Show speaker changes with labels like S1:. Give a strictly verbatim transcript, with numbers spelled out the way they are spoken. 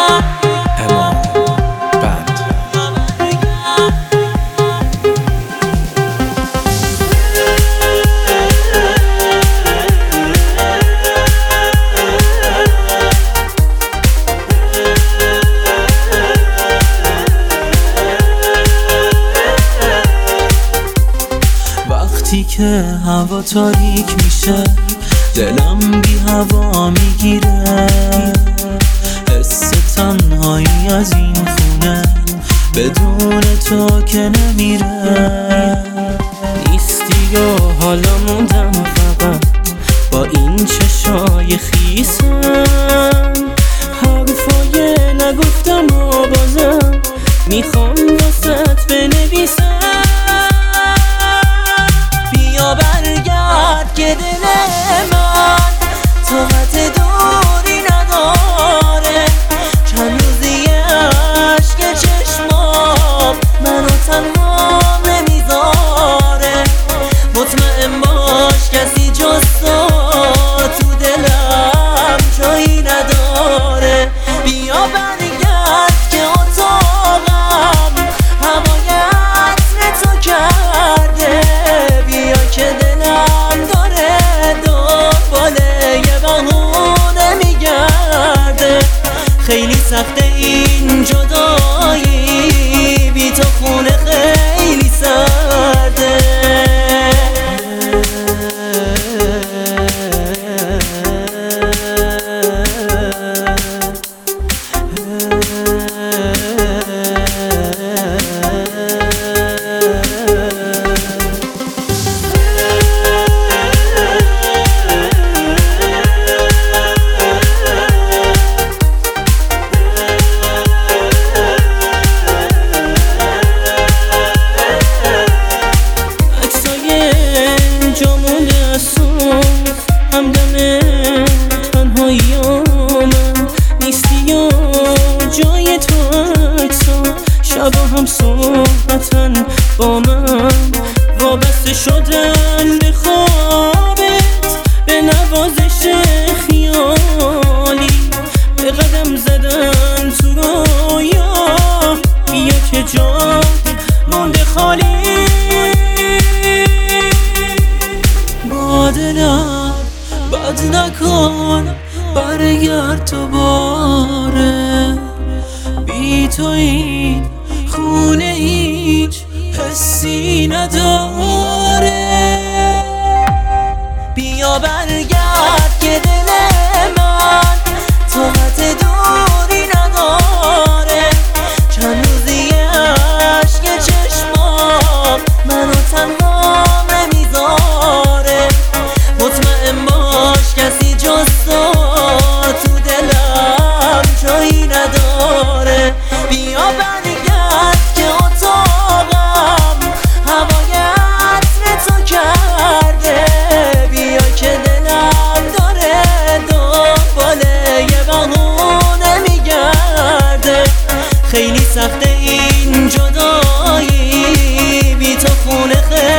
S1: اما بند
S2: وقتی که هوا تاریک میشه دلم بی هوا میگیره، حس تنهایی از این خونه بدون تو که نمیره. نیستی و حالا موندم فقط با این چشای خیسم، حرفای نگفتم و بازم میخوام واسط بنویسم. بیا برگرد که دل من طاقت دوری نداره، چند روزی عشق چشمام منو تنها نمیذاره. مطمئن باش کسی جز تو تو دلم جایی نداره. بیا برگرد که اتاقم هوای عطر تو کرده، بیا که دلم داره دنبال یه بهونه میگرده. خیلی سخته این جدایی، بی تو خونه خیلی سرده. همدم تنهاییامم نیستی و جای تو عکسا شبا هم صحبتن با من، وابسته شدن به خوابت به نوازش خیالی، به قدم زدن تو رویا. بیا که جا مونده خالی، با دلم بد نکن برگرد تو باره. بی تو این خونه هیچ حسی نداره. بیا برگرد که دل من طاقت دوری نداره، چند روزی عشق چشمام منو تنها نمیذاره. مطمئن باش کسی جز تو تو دلم جایی نداره. بیا برگرد که اتاقم هوای عطر تو کرده، بیا که دلم داره دنبال یه بهونه میگرده. خیلی سخته این جدایی، بی تو خونه خیلی